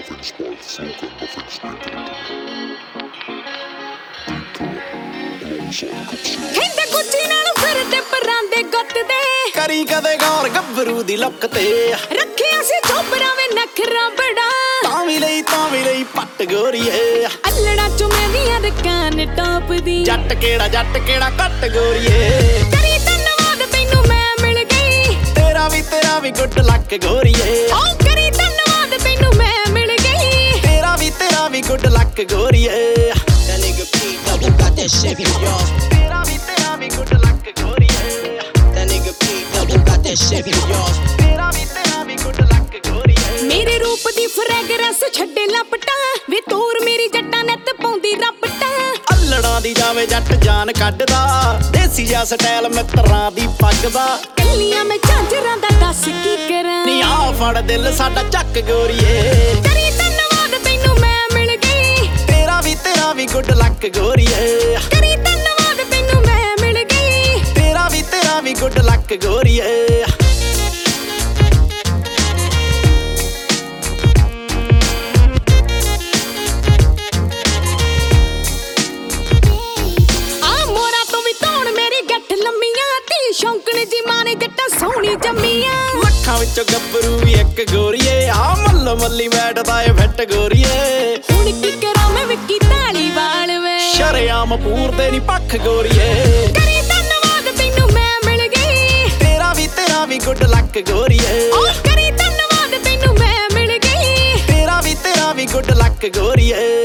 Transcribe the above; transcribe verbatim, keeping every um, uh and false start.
nothing's broken, nothing's naked. ਕਹਿੰਦੇ ਗੁੱਚੀ ਨਾਲ ਫਿਰਦੇ ਪਰਾਂਦੇ ਗੁੱਤ ਦੇ ਕਰੀ ਕਦੇ ਗੌਰ ਗੱਭਰੂ ਦੀ ਲੁੱਕ ਤੇ ਰੱਖਿਆ ਸੀ ਚੋਬਰਾਂ ਵੇ ਨਖਰਾ ਬੜਾ ਤਾਂ ਵੀ ਲਈ ਤਾਂ ਵੀ ਲਈ ਪੱਟ ਗੋਰੀਏ ਅੱਲੜਾ ਚੁਮੇ ਦੀਆਂ ਰਕਾਨ ਟਾਪ ਦੀ ਜੱਟ ਕਿਹੜਾ ਜੱਟ ਕਿਹੜਾ ਕੱਟ ਗੋਰੀਏ ਕਰੀ ਧੰਨਵਾਦ ਤੈਨੂੰ ਮੈਂ ਮਿਲ ਗਈ ਤੇਰਾ ਵੀ ਤੇਰਾ ਵੀ ਗੁੱਡ ਲੱਕ ਗੋਰੀਏ ਓ ਕਰੀ ਧੰਨਵਾਦ ਤੈਨੂੰ ਮੈਂ ਮਿਲ ਗਈ ਤੇਰਾ ਵੀ ਤੇਰਾ ਵੀ ਗੁੱਡ ਲੱਕ ਗੋਰੀਏ That nigga P double got that shit for y'all. ਤੇਰਾ ਵੀ ਤੇਰਾ ਵੀ ਗੁੱਡ ਲੱਕ ਗੋਰੀਏ That nigga P double got that shit for y'all. ਤੇਰਾ ਵੀ ਤੇਰਾ ਵੀ ਗੁੱਡ ਲੱਕ ਗੋਰੀਏ ਮੇਰੇ ਰੂਪ ਦੀ ਫਰੈਗਰੈਂਸ ਛੱਡੇ ਲਪਟਾਂ ਵੇ ਤੂਰ ਮੇਰੀ ਜੱਟਾਂ ਨੱਤ ਪਾਉਂਦੀ ਰਪਟਾਂ ਅੱਲੜਾਂ ਦੀ ਜਾਵੇ ਜੱਟ ਜਾਨ ਕੱਢਦਾ ਦੇਸੀ ਜਿਹਾ ਸਟਾਈਲ ਮਿੱਤਰਾਂ ਦੀ ਪੱਗ ਦਾ ਕੱਲੀਆਂ ਮੈਂ ਝਾਂਜਰਾਂ ਦਾ ਦੱਸ ਕੀ ਕਰਾਂ ਨੀ ਆ ਫੜ ਦਿਲ ਸਾਡਾ ਚੱਕ ਗੋਰੀਏ ਕਰੀ ਧੰਨਵਾਦ ਤੈਨੂੰ ਮੈਂ ਮਿਲ ਗਈ ਤੇਰਾ ਵੀ ਤੇਰਾ ਵੀ ਗੁੱਡ ਲੱਕ ਗੋਰੀਏ ਕਰੀ ਧੰਨਵਾਦ ਤੈਨੂੰ ਮੈਂ ਮਿਲ ਗਈ ਤੇਰਾ ਵੀ ਤੇਰਾ ਵੀ ਗੁੱਡ ਲੱਕ ਗੋਰੀਏ ਆ ਮੋਰਾ ਤੋਂ ਵੀ ਧੌਣ ਮੇਰੀ ਗੱਠ ਲੰਮੀਆਂ ਤੀ ਸ਼ੌਂਕਣ ਜੀ ਮਾਨੇ ਜੱਟਾਂ ਸੋਹਣੀ ਜੰਮੀਆਂ ਲੱਖਾਂ ਵਿੱਚੋਂ ਗੱਭਰੂ ਵੀ ਇੱਕ ਗੋਰੀਏ ਆ ਮੱਲੋ ਮੱਲੀ ਬੈਠਦਾ ਏ ਫਿੱਟ ਗੋਰੀਏ ਹੁਣ ਕੀ ਕਰਾਂ ਮੈਂ ਵਿੱਕੀ ਧਾਲੀਵਾਲ ਵੇ ਸ਼ਰੇਆਮ ਪੂਰਦੇ ਨੀ ਪੱਖ ਗੋਰੀਏ ਕਰੀ ਧੰਨਵਾਦ ਤੈਨੂੰ ਮੈਂ ਮਿਲ ਗਈ ਤੇਰਾ ਵੀ ਤੇਰਾ ਵੀ ਗੁੱਡ ਲੱਕ ਗੋਰੀਏ ਓ ਕਰੀ ਧੰਨਵਾਦ ਤੈਨੂੰ ਮੈਂ ਮਿਲ ਗਈ ਤੇਰਾ ਵੀ ਤੇਰਾ ਵੀ ਗੁੱਡ ਲੱਕ ਗੋਰੀਏ